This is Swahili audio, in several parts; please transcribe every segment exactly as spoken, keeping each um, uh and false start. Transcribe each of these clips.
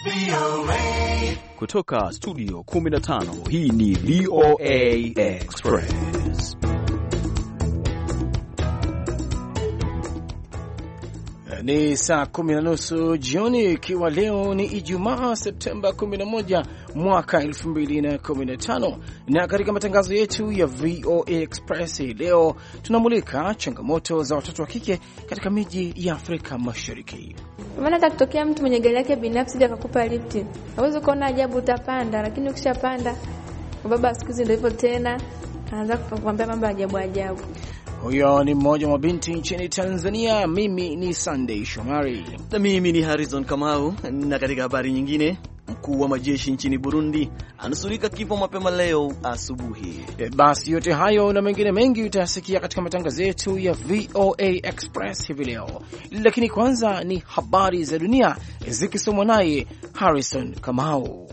Kutoka studio kumi na tano, hii ni V O A Express. Ni saa kumi na nusu jioni, ikiwa leo ni Ijumaa Septemba kumi na moja mwaka elfu mbili na kumi na tano, na katika matangazo yetu ya V O A Express leo tunamulika changamoto za watoto wa kike katika miji ya Afrika Mashariki. Maana hata kutokea mtu mwenye gari yake binafsi ndiye akakupa lifti, hauwezi kuona ajabu, utapanda, lakini ukishapanda baba siku hizi ndio hivyo tena, anaanza kukuambia mambo ajabu ajabu. Huyo ni mmoja wa binti nchini Tanzania. Mimi ni Sunday Shomari na mimi ni Harrison Kamau. Na katika habari nyingine, mkuu wa majeshi nchini Burundi anusurika kifo mapema leo asubuhi. E, basi yote hayo na mengine mengi utayasikia katika matangazo yetu ya V O A Express hivi leo, lakini kwanza ni habari za dunia zikisomwa naye Harrison Kamau.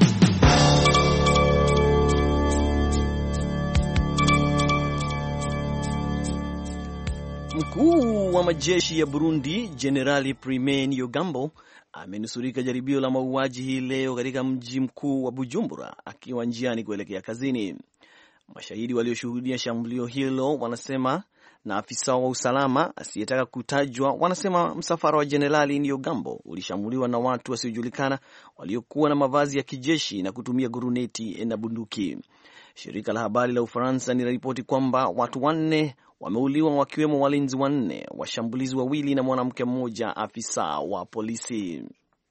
Mkuu wa majeshi ya Burundi Generali Prime Niyongabo amenusurika jaribio la mauaji hii leo katika mji mkuu wa Bujumbura akiwa njiani kuelekea kazini. Mashahidi walioshuhudia shambulio hilo wanasema, na afisa wa usalama asiyetaka kutajwa wanasema msafara wa Generali Niyongabo ulishambuliwa na watu wasiojulikana waliokuwa na mavazi ya kijeshi na kutumia guruneti na bunduki. Shirika la habari la Ufaransa linaripoti kwamba watu wanne wameuliwa, wakiwemo walinzi wanne, washambulizi wawili na mwanamke mmoja, afisa wa polisi.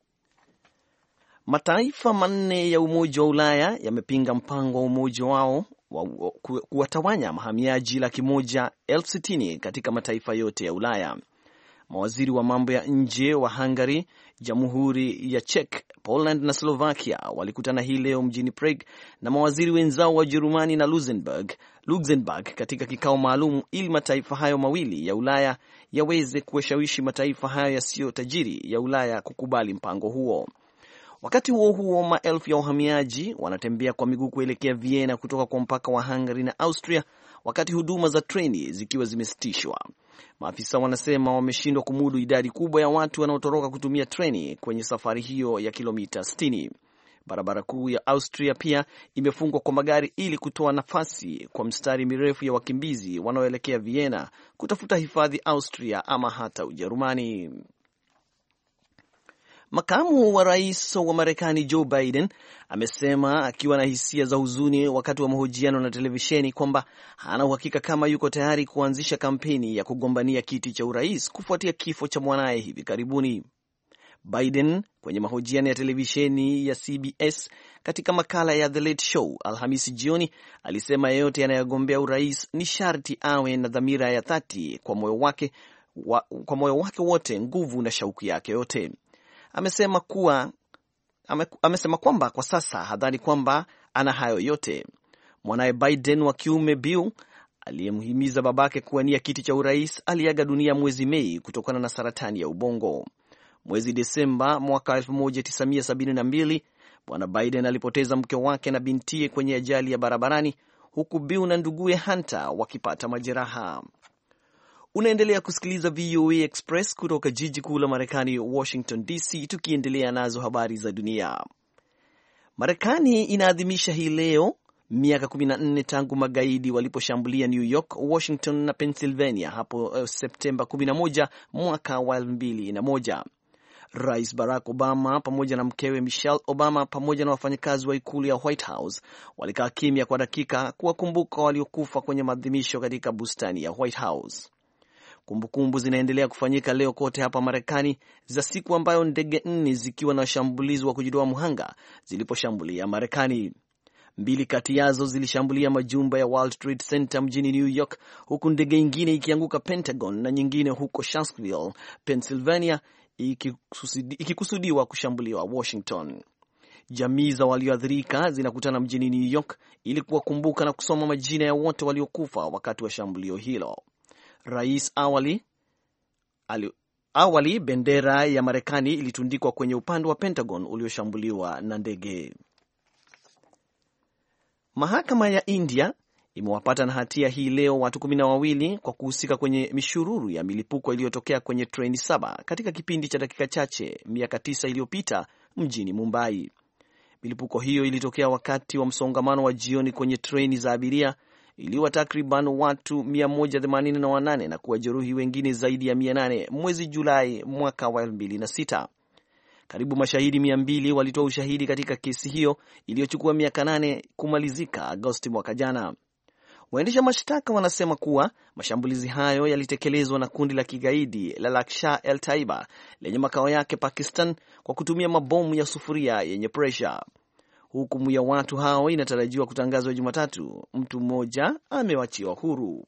Mataifa manne ya Umoja wa Ulaya yamepinga mpango wa umoja wao wa kuwatawanya mahamiaji laki moja elfu sitini katika mataifa yote ya Ulaya. Mawaziri wa mambo ya nje wa Hungary, Jamhuri ya Czech, Poland na Slovakia walikutana hii leo mjini Prague na mawaziri wenzao wa Jerumani na Luxembourg, Luxembourg katika kikao maalum ili mataifa hayo mawili ya Ulaya yaweze kuwashawishi mataifa hayo yasiyo tajiri ya Ulaya kukubali mpango huo. Wakati huo huo, maelfu ya wahamiaji wanatembea kwa miguu kuelekea Vienna kutoka kwa mpaka wa Hungary na Austria, wakati huduma za treni zikiwa zimesitishwa. Maafisa wanasema wameshindwa kumudu idadi kubwa ya watu wanaotoroka kutumia treni kwenye safari hiyo ya kilomita sitini. Barabara kuu ya Austria pia imefungwa kwa magari ili kutoa nafasi kwa mstari mirefu ya wakimbizi wanaoelekea Vienna kutafuta hifadhi Austria ama hata Ujerumani. Makamu wa rais wa Marekani Joe Biden amesema akiwa na hisia za huzuni wakati wa mahojiano na televisheni kwamba hana uhakika kama yuko tayari kuanzisha kampeni ya kugombania kiti cha urais kufuatia kifo cha mwanaye hivi karibuni. Biden kwenye mahojiano ya televisheni ya C B S katika makala ya The Late Show Alhamisi jioni alisema yeyote anayegombea urais ni sharti awe na dhamira ya dhati kwa moyo wake wa, kwa moyo wake wote, nguvu na shauku yake yote. Amesema kuwa ame, amesema kwamba kwa sasa hadhani kwamba ana hayo yote. Mwanaye Biden wa kiume Bill, aliyemhimiza babake kuwania kiti cha urais, aliaga dunia mwezi Mei kutokana na saratani ya ubongo. Mwezi Desemba mwaka elfu moja tisa mia sabini na mbili, Bwana Biden alipoteza mke wake na bintiye kwenye ajali ya barabarani, huku Bill na nduguye Hunter wakipata majeraha. Unaendelea kusikiliza V O A Express kutoka jiji kuu la Marekani, Washington D C, tukiendelea nazo habari za dunia. Marekani inaadhimisha hii leo miaka kumi na nne tangu magaidi waliposhambulia New York, Washington na Pennsylvania hapo uh, Septemba kumi na moja mwaka wa elfu mbili na moja. Rais Barack Obama pamoja na mkewe Michelle Obama pamoja na wafanyakazi wa ikulu ya White House walikaa kimya kwa dakika kuwakumbuka waliokufa kwenye maadhimisho katika bustani ya White House. Kumbukumbu zinaendelea kufanyika leo kote hapa Marekani za siku ambayo ndege nne zikiwa na washambulizi wa kujitoa muhanga ziliposhambulia Marekani. Mbili kati yazo zilishambulia majumba ya World Trade Center mjini New York, huku ndege nyingine ikianguka Pentagon na nyingine huko Shanksville, Pennsylvania, ikikusudiwa kushambuliwa Washington. Jamii za walioathirika zinakutana mjini New York ili kuwakumbuka na kusoma majina ya wote waliokufa wakati wa shambulio hilo. Rais awali, ali, awali bendera ya Marekani ilitundikwa kwenye upande wa Pentagon ulioshambuliwa na ndege. Mahakama ya India imewapata na hatia hii leo watu kumi na wawili kwa kuhusika kwenye mishururu ya milipuko iliyotokea kwenye treni saba katika kipindi cha dakika chache miaka tisa iliyopita mjini Mumbai. Milipuko hiyo ilitokea wakati wa msongamano wa jioni kwenye treni za abiria, iliwa takriban watu mia moja themanini na wanane na kuwajeruhi wengine zaidi ya mia nane mwezi Julai mwaka wa elfu mbili na sita. Karibu mashahidi mia mbili walitoa ushahidi katika kesi hiyo iliyochukua miaka nane kumalizika Agosti mwaka jana. Waendesha mashtaka wanasema kuwa mashambulizi hayo yalitekelezwa na kundi la kigaidi la Lashkar-e-Taiba lenye makao yake Pakistan kwa kutumia mabomu ya sufuria yenye pressure. Hukumu ya watu hao inatarajiwa kutangazwa Jumatatu. Mtu mmoja amewachiwa huru.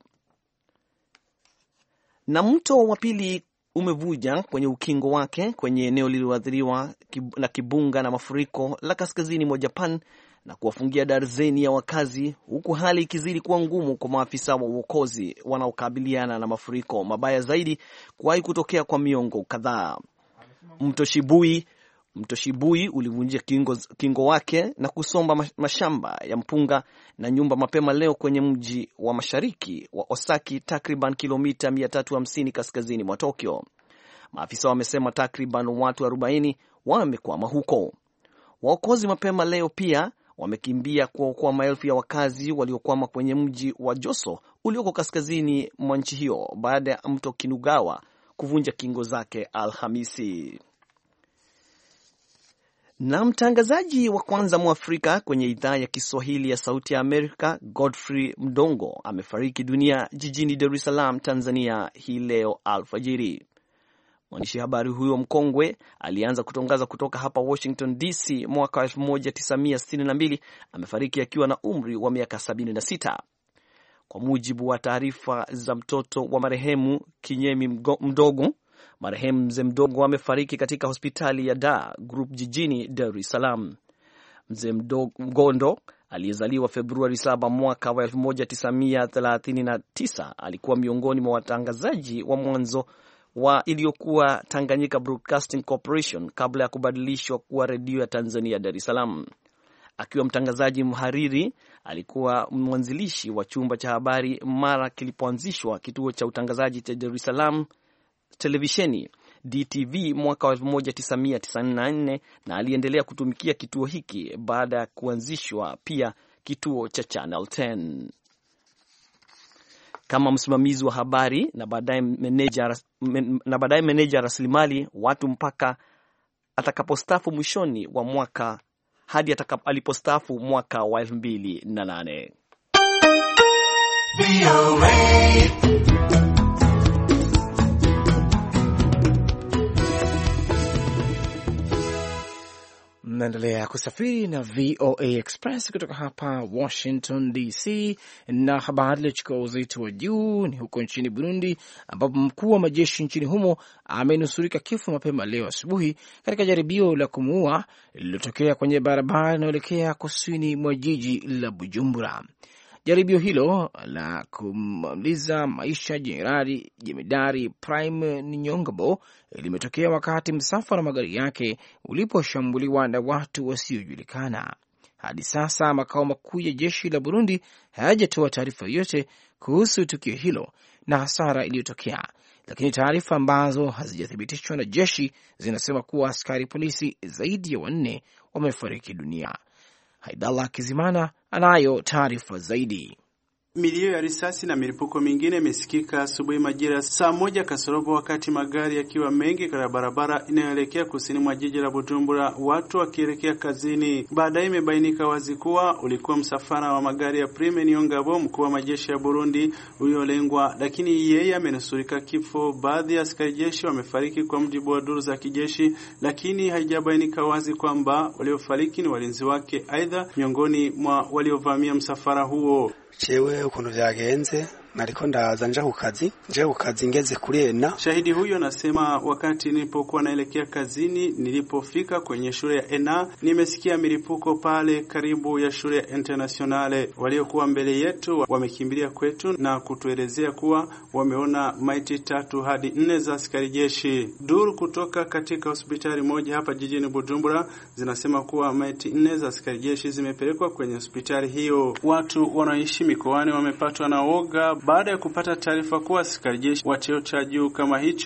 Na mto wa pili umevuja kwenye ukingo wake kwenye eneo lililoathiriwa na kibunga na mafuriko la kaskazini mwa Japan na kuwafungia darzeni ya wakazi, huku hali ikizidi kuwa ngumu kwa maafisa wa uokozi wanaokabiliana na mafuriko mabaya zaidi kuwahi kutokea kwa miongo kadhaa. Mto Shibui Mto Shibui ulivunjia kingo, kingo wake na kusomba mashamba ya mpunga na nyumba mapema leo kwenye mji wa mashariki wa Osaki, takriban kilomita mia tatu hamsini kaskazini mwa Tokyo. Maafisa wamesema takriban watu arobaini wamekwama huko. Waokozi mapema leo pia wamekimbia kuokoa maelfu ya wakazi waliokwama kwenye mji wa Joso ulioko kaskazini mwa nchi hiyo baada ya mto Kinugawa kuvunja kingo zake Alhamisi. Na mtangazaji wa kwanza Mwafrika kwenye idhaa ya Kiswahili ya Sauti ya Amerika, Godfrey Mdongo, amefariki dunia jijini Dar es Salaam, Tanzania hii leo alfajiri. Mwandishi habari huyo mkongwe alianza kutangaza kutoka hapa Washington D C mwaka elfu moja tisa mia sitini na mbili. Amefariki akiwa na umri wa miaka sabini na sita. Kwa mujibu wa taarifa za mtoto wa marehemu Kinyemi Mdogo, marehemu Mzee Mdogo amefariki katika hospitali ya Dar Group jijini Dar es Salaam. Mzee Mgondo aliyezaliwa Februari saba mwaka wa elfu moja tisa mia thelathini na tisa alikuwa miongoni mwa watangazaji wa mwanzo wa iliyokuwa Tanganyika Broadcasting Corporation kabla ya kubadilishwa kuwa redio ya Tanzania Dar es Salaam. Akiwa mtangazaji mhariri, alikuwa mwanzilishi wa chumba cha habari mara kilipoanzishwa kituo cha utangazaji cha Dar es Salaam televisheni D T V mwaka wa elfu moja tisa mia tisini na nne, na aliendelea kutumikia kituo hiki baada ya kuanzishwa pia kituo cha Channel ten. Kama msimamizi wa habari na baadaye meneja na baadaye meneja rasilimali watu mpaka atakapostafu mwishoni wa mwaka hadi atakapostafu mwaka wa elfu mbili na nane. Mnaendelea kusafiri na V O A Express kutoka hapa Washington D C, na habari iliyochukua uzito wa juu ni huko nchini Burundi, ambapo mkuu wa majeshi nchini humo amenusurika kifo mapema leo asubuhi katika jaribio la kumuua lililotokea kwenye barabara inayoelekea kusini mwa jiji la Bujumbura. Jaribio hilo la kumaliza maisha jenerali jemedari Prime Ninyongabo limetokea wakati msafara wa magari yake uliposhambuliwa na watu wasiojulikana. Hadi sasa makao makuu ya jeshi la Burundi hayajatoa taarifa yoyote kuhusu tukio hilo na hasara iliyotokea, lakini taarifa ambazo hazijathibitishwa na jeshi zinasema kuwa askari polisi zaidi ya wanne wamefariki dunia. Haidallah Kizimana anayo taarifa zaidi. Milio ya risasi na milipuko mingine imesikika asubuhi majira saa moja kasorobo, wakati magari yakiwa mengi katika barabara inayoelekea kusini mwa jiji la Bujumbura, watu wakielekea kazini. Baadaye imebainika wazi kuwa ulikuwa msafara wa magari ya Prime Niyongabo, mkuu wa majeshi ya Burundi, uliolengwa, lakini yeye amenusurika kifo. Baadhi ya askari jeshi wamefariki kwa mujibu wa duru za kijeshi, lakini haijabainika wazi kwamba waliofariki ni walinzi wake aidha miongoni mwa waliovamia msafara huo. Chewe ukuntu vyagenze nariko ndaza nja ku kazi nje ku kazi ngeze kuri Ena. Shahidi huyo anasema, wakati nilipokuwa naelekea kazini, nilipofika kwenye shule ya Ena nimesikia milipuko pale karibu ya shule ya Internationale. Waliokuwa mbele yetu wamekimbilia kwetu na kutuelezea kuwa wameona maiti tatu hadi nne za askari jeshi. Duru kutoka katika hospitali moja hapa jijini Bujumbura zinasema kuwa maiti nne za askari jeshi zimepelekwa kwenye hospitali hiyo. Watu wanaishi mikoani wamepatwa na woga baada ya kupata taarifa kuwa askari jeshi wa cheo cha juu kama hicho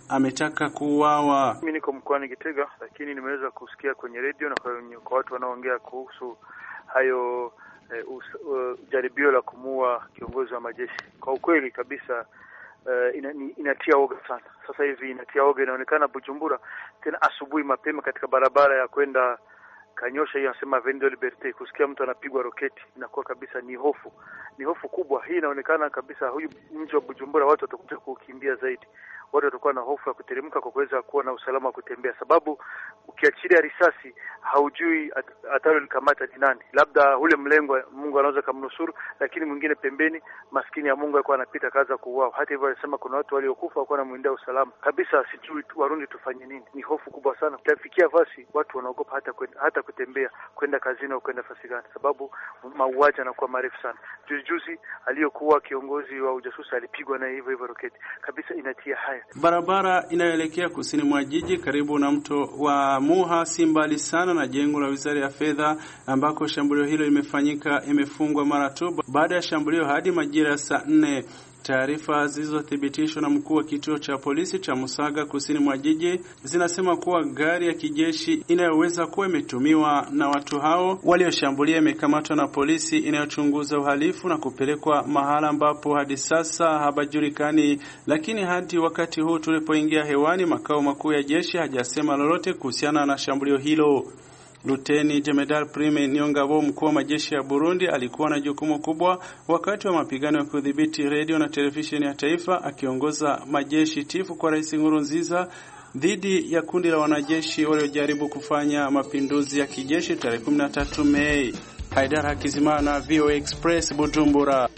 ametaka kuuawa. Mimi niko mkoani Gitega, lakini nimeweza kusikia kwenye radio na kwa watu wanaoongea kuhusu hayo eh, uh, uh, jaribio la kumua kiongozi wa majeshi. Kwa ukweli kabisa uh, ina, inatia oga sana. Sasa hivi inatia oga, inaonekana Bujumbura tena asubuhi mapema katika barabara ya kwenda Kanyosha, hiyo anasema Vendo Liberté, kusikia mtu anapigwa roketi inakuwa kabisa ni hofu. Ni hofu kubwa. Hii inaonekana kabisa huyu mji wa Bujumbura watu watakuja kukimbia zaidi. Watu watakuwa na hofu ya kuteremka kwa kuweza kuwa na usalama wa kutembea, sababu ukiachilia risasi haujui atalo likamata ni nani. Labda ule mlengo Mungu anaweza kumnusuru, lakini mwingine pembeni maskini ya Mungu alikuwa anapita kaza kuuao. Hata hivyo alisema kuna watu waliokufa walikuwa wanamwendea usalama. Kabisa sijui Warundi tufanye nini. Ni hofu kubwa sana. Tafikia fasi watu wanaogopa hata kwenda, hata kutembea kwenda kazini au kwenda fasi gani, sababu mauaji yanakuwa marefu sana. Juzi aliyokuwa kiongozi wa ujasusi alipigwa na hivyo hivyo roketi. Kabisa inatia haya. Barabara inayoelekea kusini mwa jiji karibu na mto wa Muha si mbali sana na jengo la Wizara ya Fedha ambako shambulio hilo limefanyika imefungwa mara tu baada ya shambulio hadi majira ya saa nne. Taarifa zilizothibitishwa na mkuu wa kituo cha polisi cha Musaga kusini mwa jiji zinasema kuwa gari ya kijeshi inayoweza kuwa imetumiwa na watu hao walioshambulia imekamatwa na polisi inayochunguza uhalifu na kupelekwa mahala ambapo hadi sasa habajulikani. Lakini hadi wakati huu tulipoingia hewani, makao makuu ya jeshi hajasema lolote kuhusiana na shambulio hilo. Luteni Jemedar Prime Niyongabo, mkuu wa majeshi ya Burundi, alikuwa na jukumu kubwa wakati wa mapigano ya kudhibiti radio na televisheni ya taifa, akiongoza majeshi tifu kwa Rais Nkurunziza dhidi ya kundi la wanajeshi waliojaribu kufanya mapinduzi ya kijeshi tarehe kumi na tatu Mei. Haidara Kizimana, V O A Express, Bujumbura.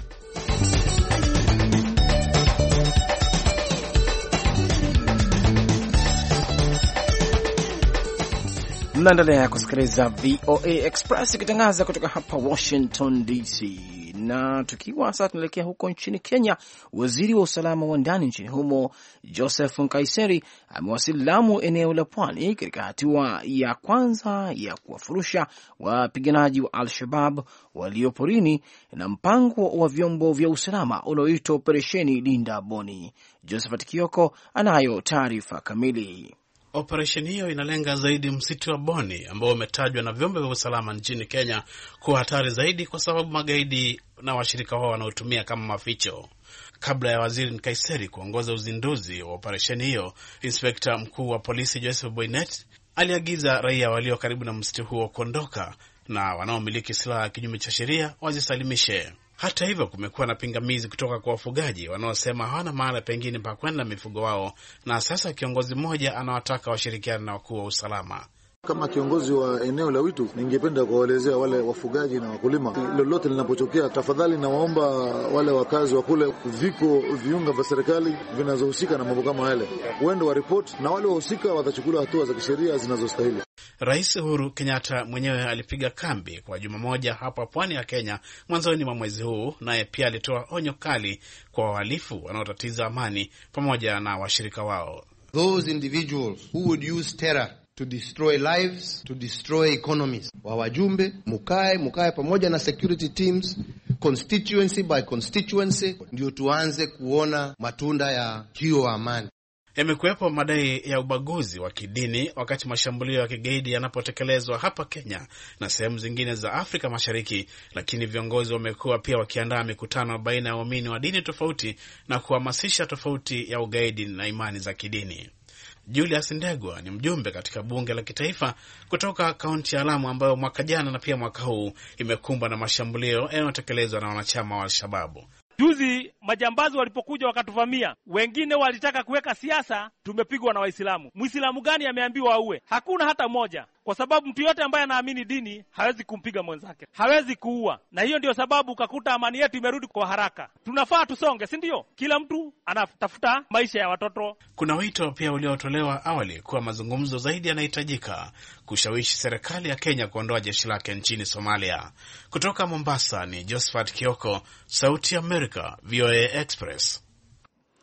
Mnaendelea kusikiliza V O A Express ikitangaza kutoka hapa Washington D C. Na tukiwa sasa tunaelekea huko nchini Kenya, waziri wa usalama wa ndani nchini humo Joseph Nkaiseri amewasili Lamu, eneo la pwani, katika hatua ya kwanza ya kuwafurusha wapiganaji wa Al-Shabaab walioporini na mpango wa vyombo vya usalama unaoitwa Operesheni Linda Boni. Josephat Kioko anayo taarifa kamili. Operesheni hiyo inalenga zaidi msitu wa Boni ambao umetajwa na vyombo vya usalama nchini Kenya kuwa hatari zaidi kwa sababu magaidi na washirika wao wanaotumia kama maficho. Kabla ya waziri Nkaiseri kuongoza uzinduzi wa operesheni hiyo, Inspekta mkuu wa polisi Joseph Boynet aliagiza raia walio karibu na msitu huo kuondoka na wanaomiliki silaha kinyume cha sheria wazisalimishe. Hata hivyo, kumekuwa na pingamizi kutoka kwa wafugaji wanaosema hawana maana pengine pa kwenda mifugo wao, na sasa kiongozi mmoja anawataka washirikiane na wakuu wa usalama. Kama kiongozi wa eneo la Witu, ningependa kuwaelezea wale wafugaji na wakulima, lolote linapotokea, tafadhali na waomba wale wakazi wa kule, viko viunga vya serikali vinazohusika na mambo kama yale, uende wa report na wale wahusika watachukuliwa hatua za kisheria zinazostahili. Rais Uhuru Kenyatta mwenyewe alipiga kambi kwa juma moja hapa pwani ya Kenya mwanzoni mwa mwezi huu, naye pia alitoa onyo kali kwa wahalifu wanaotatiza amani pamoja na washirika wao. Those individuals who would use terror to destroy lives, to destroy economies. Wa wajumbe, mukae, mukae pamoja na security teams, constituency by constituency, ndio tuanze kuona matunda ya hiyo amani. Yamekuwepo madai ya ubaguzi wa kidini wakati mashambulio ya kigaidi yanapotekelezwa hapa Kenya na sehemu zingine za Afrika Mashariki, lakini viongozi wamekuwa pia wakiandaa mikutano baina ya waumini wa dini tofauti na kuhamasisha tofauti ya ugaidi na imani za kidini. Julius Ndegwa ni mjumbe katika bunge la kitaifa kutoka kaunti ya Lamu, ambayo mwaka jana na pia mwaka huu imekumbwa na mashambulio yanayotekelezwa na wanachama wa Al-Shabaab. Juzi majambazi walipokuja wakatuvamia, wengine walitaka kuweka siasa, tumepigwa na Waislamu. Muislamu gani ameambiwa auwe? Hakuna hata moja, kwa sababu mtu yote ambaye anaamini dini hawezi kumpiga mwenzake, hawezi kuua. Na hiyo ndio sababu ukakuta amani yetu imerudi kwa haraka. Tunafaa tusonge, si ndio? Kila mtu anatafuta maisha ya watoto. Kuna wito pia uliotolewa awali kuwa mazungumzo zaidi yanahitajika kushawishi serikali ya Kenya kuondoa jeshi lake nchini Somalia. Kutoka Mombasa ni Josephat Kioko, Sauti ya America, V O A Express.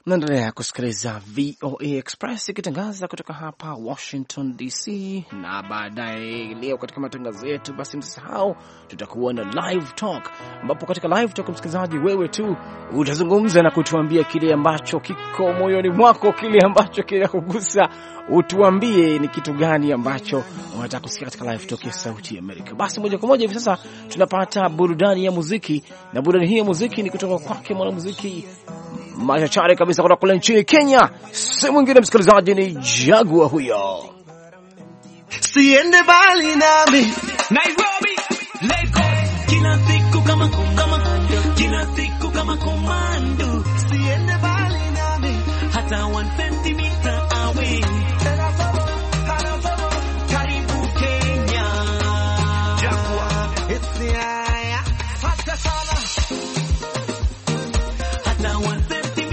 Mnaendelea kusikiliza V O A Express ikitangaza kutoka hapa Washington D C, na baadaye leo katika matangazo yetu basi msisahau tutakuwa na live talk, ambapo katika live talk msikilizaji, wewe tu utazungumza na kutuambia kile ambacho kiko moyoni mwako, kile ambacho kinakugusa, utuambie ni kitu gani ambacho unataka kusikia katika live talk ya Sauti ya Amerika. Basi moja kwa moja hivi sasa tunapata burudani ya muziki, na burudani hii ya muziki ni kutoka kwake mwanamuziki machachari kabisa kutoka kule nchini Kenya. Si mwingine msikilizaji ni Jagua huyo. Siende bali nami Nairobi, Lagos, kila siku kama kama kila siku kama komando. Siende bali nami hata one centimeter away. Karibu Kenya, Jagua, it's the eye, hata sana hata one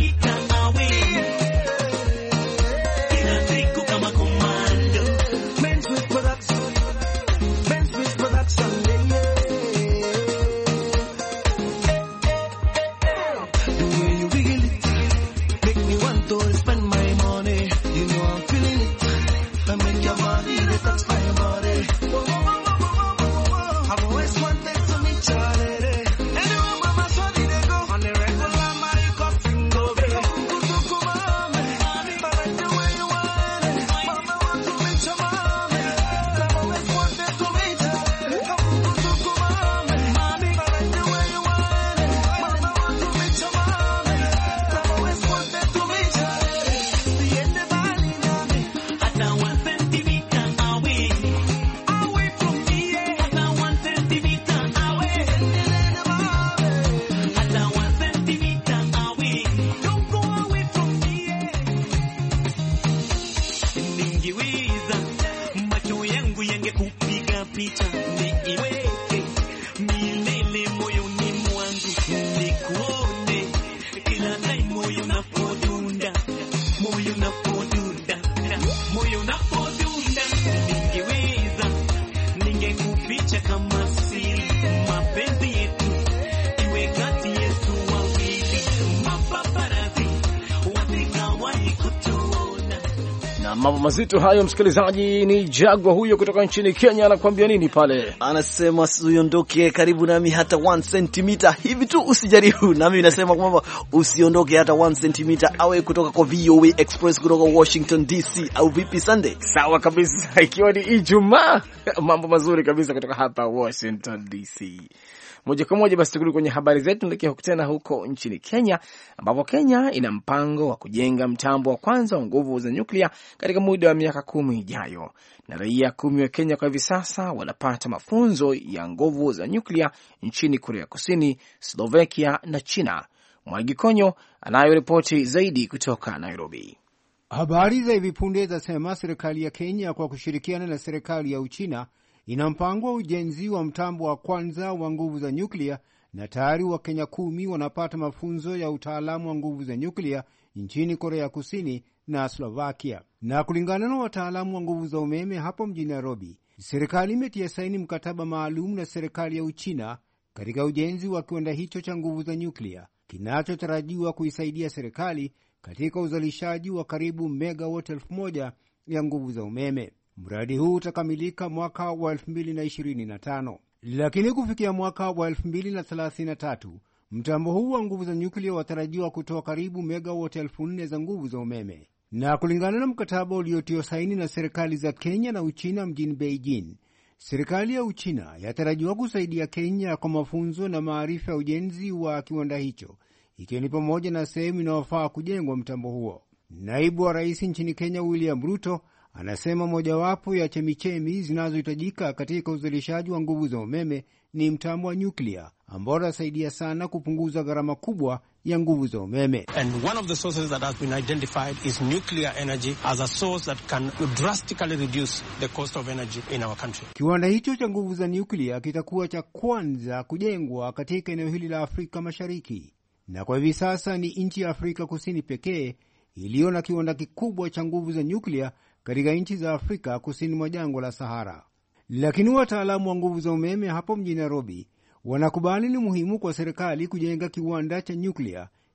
mambo mazito hayo msikilizaji. Ni Jagwa huyo kutoka nchini Kenya, anakuambia nini pale? Anasema usiondoke karibu nami hata one centimeter hivi tu usijaribu. Nami nasema kwamba usiondoke hata one centimeter awe kutoka kwa V O A Express kutoka Washington D C, au vipi Sunday? Sawa kabisa, ikiwa ni Ijumaa, mambo mazuri kabisa kutoka hapa Washington D C. Moja kwa moja basi tukirudi kwenye habari zetu, nilekea tena huko nchini Kenya, ambapo Kenya ina mpango wa kujenga mtambo wa kwanza wa nguvu za nyuklia katika muda wa miaka kumi ijayo. Na raia kumi wa Kenya kwa hivi sasa wanapata mafunzo ya nguvu za nyuklia nchini Korea Kusini, Slovakia na China. Mwagi Konyo anayo ripoti zaidi kutoka Nairobi. Habari za hivi punde zasema serikali ya Kenya kwa kushirikiana na serikali ya Uchina ina mpango wa ujenzi wa mtambo wa kwanza wa nguvu za nyuklia, na tayari wa Kenya kumi wanapata mafunzo ya utaalamu wa nguvu za nyuklia nchini Korea Kusini na Slovakia. Na kulingana na wataalamu wa nguvu za umeme hapo mjini Nairobi, serikali imetia saini mkataba maalum na serikali ya Uchina katika ujenzi wa kiwanda hicho cha nguvu za nyuklia kinachotarajiwa kuisaidia serikali katika uzalishaji wa karibu megawatt elfu moja ya nguvu za umeme. Mradi huu utakamilika mwaka wa elfu mbili na ishirini na tano, lakini kufikia mwaka wa elfu mbili na thelathini na tatu mtambo huu wa nguvu za nyuklia watarajiwa kutoa karibu megawatt elfu nne za nguvu za umeme. Na kulingana na mkataba uliotiwa saini na serikali za Kenya na Uchina mjini Beijing, serikali ya Uchina yatarajiwa kusaidia Kenya kwa mafunzo na maarifa ya ujenzi wa kiwanda hicho, ikiwa ni pamoja na sehemu inayofaa kujengwa mtambo huo. Naibu wa rais nchini Kenya William Ruto anasema mojawapo ya chemichemi zinazohitajika katika uzalishaji wa nguvu za umeme ni mtambo wa nyuklia, ambao utasaidia sana kupunguza gharama kubwa ya nguvu za umeme. And one of the sources that has been identified is nuclear energy as a source that can drastically reduce the cost of energy in our country. Kiwanda hicho cha nguvu za nyuklia kitakuwa cha kwanza kujengwa katika eneo hili la Afrika Mashariki, na kwa hivi sasa ni nchi ya Afrika Kusini pekee iliyo na kiwanda kikubwa cha nguvu za nyuklia katika nchi za Afrika kusini mwa jangwa la Sahara. Lakini wataalamu wa nguvu za umeme hapo mjini Nairobi wanakubali ni muhimu kwa serikali kujenga kiwanda cha nyuklia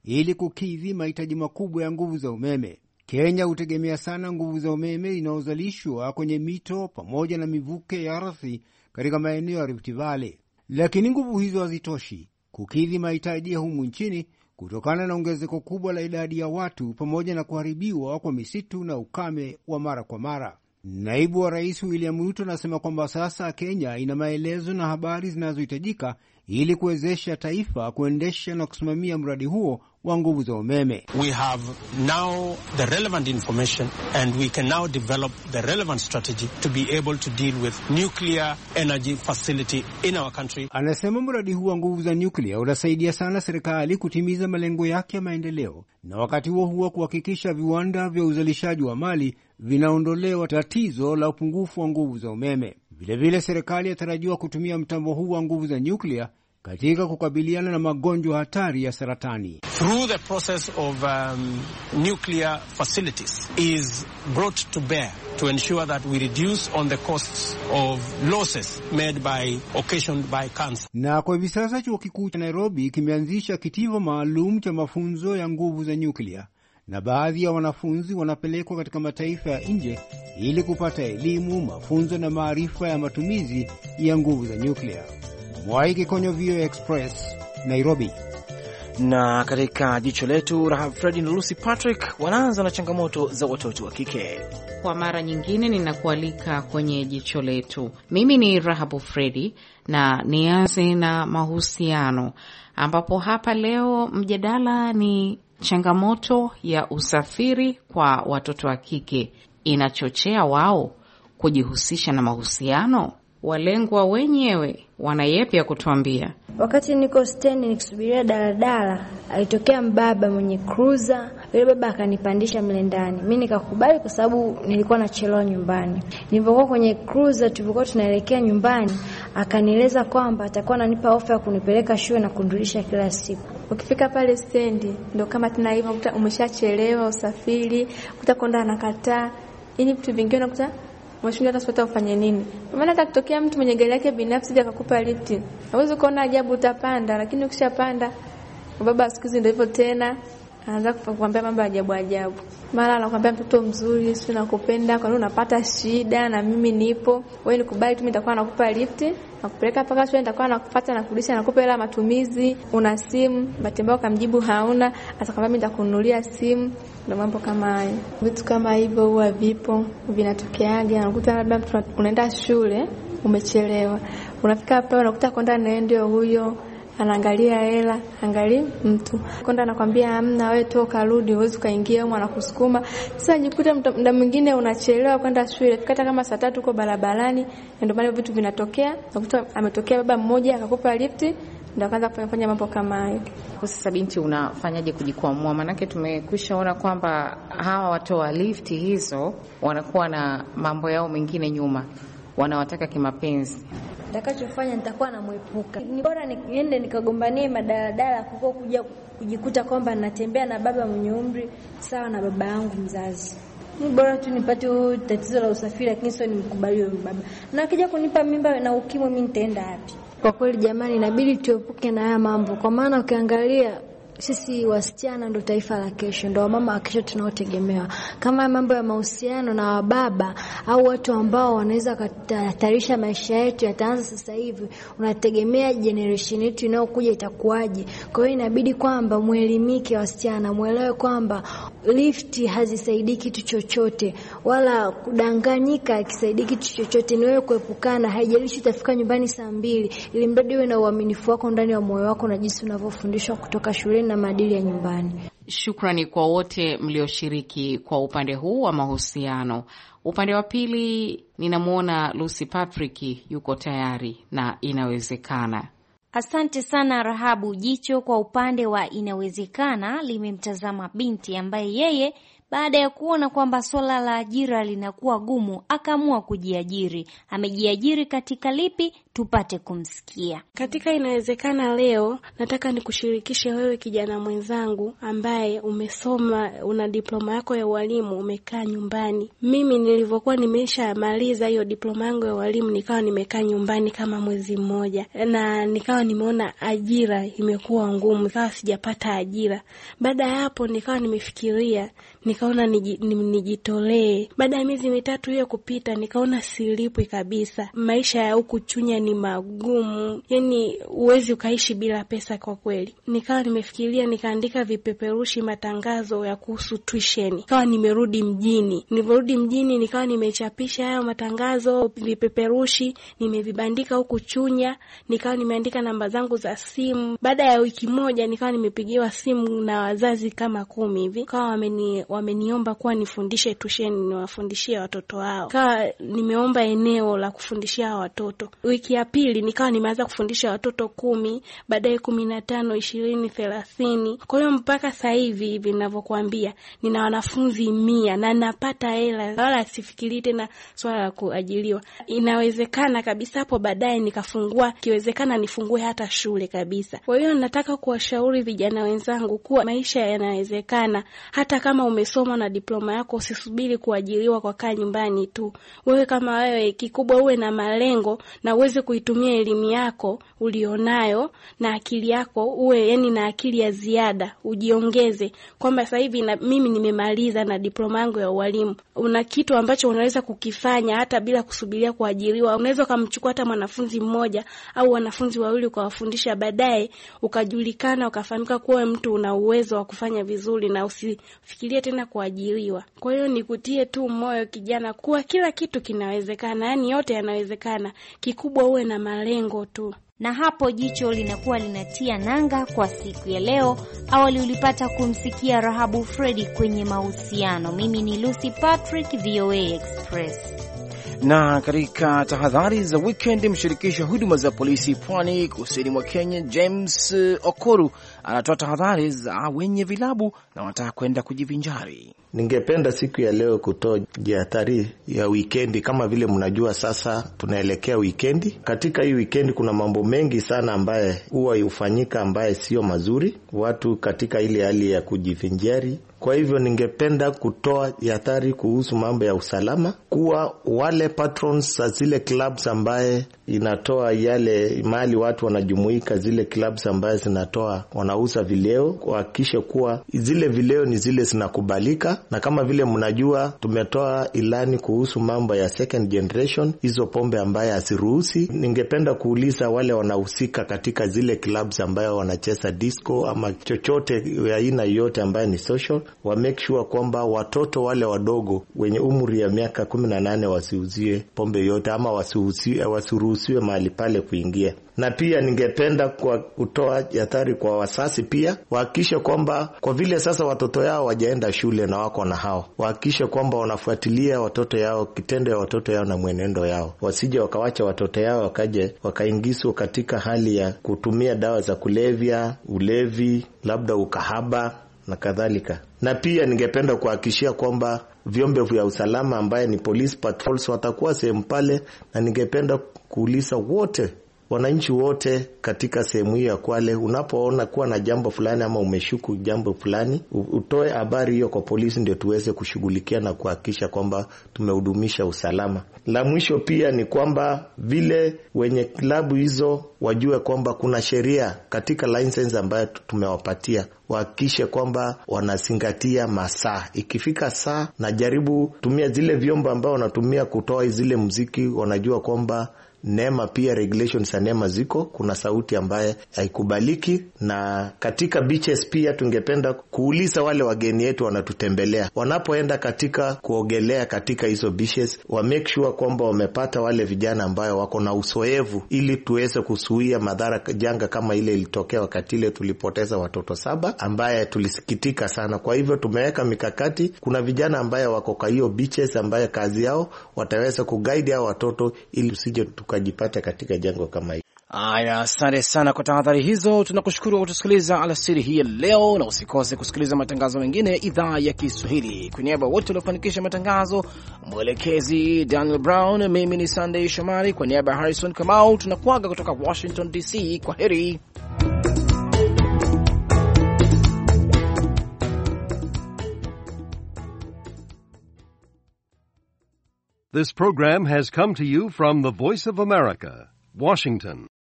ili kukidhi mahitaji makubwa ya nguvu za umeme. Kenya hutegemea sana nguvu za umeme inayozalishwa kwenye mito pamoja na mivuke ya ardhi katika maeneo ya Rift Valley. Lakini nguvu hizo hazitoshi kukidhi mahitaji ya humu nchini kutokana na ongezeko kubwa la idadi ya watu pamoja na kuharibiwa kwa misitu na ukame wa mara kwa mara. Naibu wa Rais William Ruto anasema kwamba sasa Kenya ina maelezo na habari zinazohitajika ili kuwezesha taifa kuendesha na kusimamia mradi huo wa nguvu za umeme. We have now the relevant information and we can now develop the relevant strategy to be able to deal with nuclear energy facility in our country. Anasema mradi huu wa nguvu za nyuklia unasaidia sana serikali kutimiza malengo yake ya maendeleo na wakati huo huo kuhakikisha viwanda vya uzalishaji wa mali vinaondolewa tatizo la upungufu wa nguvu za umeme. Vilevile serikali inatarajiwa kutumia mtambo huu wa nguvu za nyuklia katika kukabiliana na magonjwa hatari ya saratani. Through the process of um, nuclear facilities is brought to bear to ensure that we reduce on the costs of losses made by occasioned by cancer. Na kwa hivi sasa chuo kikuu cha Nairobi kimeanzisha kitivo maalum cha mafunzo ya nguvu za nyuklia, na baadhi ya wanafunzi wanapelekwa katika mataifa ya nje ili kupata elimu, mafunzo na maarifa ya matumizi ya nguvu za nyuklia. Mwai Kikonyo, V O A Express, Nairobi. Na katika jicho letu, Rahab Fredi na Lucy Patrick wanaanza na changamoto za watoto wa kike. Kwa mara nyingine ninakualika kwenye jicho letu. Mimi ni Rahab Fredi na nianze na mahusiano, ambapo hapa leo mjadala ni changamoto ya usafiri kwa watoto wa kike. Inachochea wao kujihusisha na mahusiano? Walengwa wenyewe wana yepi ya kutuambia? Wakati niko stendi nikisubiria daladala, alitokea mbaba mwenye cruiser. Yule baba akanipandisha mle ndani. Mimi nikakubali kwa sababu nilikuwa nachelewa nyumbani. Nilipokuwa kwenye cruiser, tulipokuwa tunaelekea nyumbani, akanieleza kwamba atakuwa ananipa ofa ya kunipeleka shule na kunirudisha kila siku. Ukifika pale stendi ndio kama tuna hivyo, kuta umeshachelewa usafiri, kuta konda anakataa. Ili vitu vingine unakuta Mwashunga hata sipata ufanye nini. Maana hata kutokea mtu mwenye gari yake binafsi ndiye akakupa lift. Hauwezi kuona ajabu utapanda, lakini ukishapanda baba siku hizi ndio hivyo tena. Anaanza kukwambia mambo ajabu ajabu. Mara anakuambia mtoto mzuri, sio nakupenda, kwa nini unapata shida na mimi nipo. Wewe nikubali tu, mimi nitakuwa nakupa lift, nakupeleka mpaka shule, nitakuwa nakufuata na kurudisha, nakupa hela matumizi, una simu, batembea ukamjibu hauna, atakwambia mimi nitakununulia simu. Ndio mambo kama hayo. Vitu kama hivyo huwa vipo, vinatokeaga. Unakuta labda unaenda shule, umechelewa. Unafika hapa unakuta konda naye ndio huyo. Anaangalia hela, angalia mtu. Konda anakuambia hamna, wewe toka rudi, uweze kaingia huko anakusukuma. Sasa jikuta muda mwingine unachelewa kwenda shule. Fikata kama saa tatu uko barabarani, ndio maana vitu vinatokea. Unakuta ametokea baba mmoja akakupa lift, ndio akaanza kufanya mambo kama hayo. Kwa sasa binti, unafanyaje kujikwamua? Manake tumekwishaona kwamba hawa watoa lift hizo wanakuwa na mambo yao mengine nyuma. Wanawataka kimapenzi. Nitakachofanya nitakuwa namwepuka. Ni bora niende nikagombanie madaladala kuko kuja kujikuta kwamba natembea na baba mwenye umri sawa na baba yangu mzazi. Ni bora tu nipate tatizo la usafiri, lakini sio nimkubali huyo baba. Na akija kunipa mimba na ukimwi, mimi nitaenda wapi? Kwa kweli jamani, inabidi tuepuke na haya mambo, kwa maana ukiangalia sisi wasichana ndo taifa la kesho, ndo mama wa kesho tunaotegemewa. Kama mambo ya mahusiano na wababa au watu ambao wanaweza kuhatarisha maisha yetu yataanza sasa hivi, unategemea generation yetu inayokuja itakuwaje? Kwa hiyo inabidi kwamba muelimike wasichana, muelewe kwamba lifti hazisaidii kitu chochote, wala kudanganyika hakisaidii kitu chochote. Ni wewe kuepukana, haijalishi utafika nyumbani saa mbili, ili mradi uwe na uaminifu wako ndani ya moyo wako na jinsi unavyofundishwa kutoka shule na maadili ya nyumbani. Shukrani kwa wote mlioshiriki kwa upande huu wa mahusiano. Upande wa pili ninamuona Lucy Patrick yuko tayari na inawezekana. Asante sana Rahabu. Jicho kwa upande wa inawezekana limemtazama binti ambaye yeye Baada ya kuona kwamba swala la ajira linakuwa gumu, akaamua kujiajiri. Amejiajiri katika lipi? Tupate kumsikia. Katika inawezekana leo, nataka nikushirikishe wewe kijana mwenzangu ambaye umesoma, una diploma yako ya ualimu, umekaa nyumbani. Mimi nilivyokuwa nimeshamaliza hiyo diploma yangu ya ualimu, nikawa nimekaa nyumbani kama mwezi mmoja, na nikawa nimeona ajira imekuwa ngumu, nikawa sijapata ajira. Baada ya hapo nikawa nimefikiria, nikaona nijitolee. Baada ya miezi mitatu hiyo kupita, nikaona silipwi kabisa. Maisha ya huku Chunya ni magumu, yani uwezi ukaishi bila pesa kwa kweli. Nikawa nimefikiria, nikaandika vipeperushi matangazo ya kuhusu tuition. Nikawa nimerudi mjini. Nilivyorudi mjini nikawa nimechapisha hayo matangazo, vipeperushi, nimevibandika huku Chunya. Nikawa nimeandika namba zangu za simu. Baada ya wiki moja nikawa nimepigiwa simu na wazazi kama kumi hivi. Nikawa wameni wameniomba kuwa nifundishe tuition, niwafundishie watoto wao. Nikawa nimeomba eneo la kufundishia watoto. Wiki ya pili nikawa nimeanza kufundisha watoto kumi, baadaye kumi na tano, ishirini, thelathini. Kwa hiyo mpaka sasa hivi hivi ninavyokuambia nina wanafunzi mia na napata hela, wala sifikiri tena swala la kuajiliwa. Inawezekana kabisa hapo baadaye nikafungua, kiwezekana nifungue hata shule kabisa. Kwa hiyo nataka kuwashauri vijana wenzangu kuwa maisha yanawezekana. Hata kama umesoma na diploma yako, usisubiri kuajiriwa kwa kaa nyumbani tu. Wewe kama wewe, kikubwa uwe na malengo na uweze kuitumia elimu yako ulionayo na akili yako, uwe yani na akili ya ziada, ujiongeze kwamba sasa hivi na mimi nimemaliza na diploma yangu ya ualimu. Una kitu ambacho unaweza kukifanya hata bila kusubiria kuajiriwa. Unaweza kumchukua hata mwanafunzi mmoja au wanafunzi wawili ukawafundisha, baadaye ukajulikana, ukafahamika kuwa mtu una uwezo wa kufanya vizuri na usifikirie tena kuajiriwa. Kwa hiyo nikutie tu moyo kijana kuwa kila kitu kinawezekana, yani yote yanawezekana. Kikubwa uwe na malengo tu. Na hapo jicho linakuwa linatia nanga kwa siku ya leo. Awali ulipata kumsikia Rahabu Fredi kwenye mahusiano. Mimi ni Lucy Patrick, V O A Express. Na katika tahadhari za weekend, mshirikisho wa huduma za polisi pwani kusini mwa Kenya James Okoru anatoa tahadhari za wenye vilabu na wanataka kwenda kujivinjari. Ningependa siku ya leo kutoa jihadhari ya weekend. Kama vile mnajua sasa tunaelekea weekend. Katika hii weekend kuna mambo mengi sana ambaye huwa hufanyika ambaye sio mazuri, watu katika ile hali ya kujivinjari. Kwa hivyo ningependa kutoa jihadhari kuhusu mambo ya usalama, kuwa wale patrons za zile clubs ambaye inatoa yale mali watu wanajumuika, zile clubs ambaye zinatoa wanauza vileo, kuhakikisha kuwa zile vileo ni zile zinakubalika. Na kama vile mnajua tumetoa ilani kuhusu mambo ya second generation, hizo pombe ambaye asiruhusi. Ningependa kuuliza wale wanahusika katika zile clubs ambaye wanacheza disco ama chochote ya aina yote ambaye ni social, wa make sure kwamba watoto wale wadogo wenye umri ya miaka kumi na nane wasiuzie pombe yote ama wasiruhusiwe wasiruhusiwe mahali pale kuingia. Na pia ningependa kwa kutoa hatari kwa wasasi pia, wahakikishe kwamba kwa vile sasa watoto yao wajaenda shule na wako na hao, wahakikishe kwamba wanafuatilia watoto yao, kitendo ya watoto yao na mwenendo yao. Wasije wakawacha watoto yao wakaje wakaingizwa katika hali ya kutumia dawa za kulevya, ulevi, labda ukahaba na kadhalika. Na pia ningependa kuhakikishia kwamba vyombo vya usalama ambaye ni police patrols watakuwa sehemu pale, na ningependa kuuliza wote, wananchi wote katika sehemu hiyo ya Kwale, unapoona kuwa na jambo fulani ama umeshuku jambo fulani, utoe habari hiyo kwa polisi ndio tuweze kushughulikia na kuhakikisha kwamba tumehudumisha usalama. La mwisho pia ni kwamba vile wenye klabu hizo wajue kwamba kuna sheria katika license ambayo tumewapatia, wahakikishe kwamba wanazingatia masaa. Ikifika saa na jaribu tumia zile vyombo ambao wanatumia kutoa zile muziki, wanajua kwamba NEMA pia regulations za NEMA ziko, kuna sauti ambaye haikubaliki. Na katika beaches pia tungependa kuuliza wale wageni wetu wanatutembelea, wanapoenda katika kuogelea katika hizo beaches, wa make sure kwamba wamepata wale vijana ambao wako na uzoefu, ili tuweze kuzuia madhara janga kama ile ilitokea wakati ile tulipoteza watoto saba ambaye tulisikitika sana. Kwa hivyo tumeweka mikakati, kuna vijana ambao wako kwa hiyo beaches ambaye kazi yao wataweza kuguide hao watoto ili usije tukajipata katika jango kama hili. Aya, asante sana kwa tahadhari hizo. Tunakushukuru kwa kutusikiliza alasiri hii ya leo, na usikose kusikiliza matangazo mengine idhaa ya Kiswahili. Kwa niaba wote waliofanikisha matangazo, mwelekezi Daniel Brown, mimi ni Sunday Shomari, kwa niaba ya Harrison Kamau, tunakuaga kutoka Washington D C. Kwa heri. This program has come to you from the Voice of America, Washington.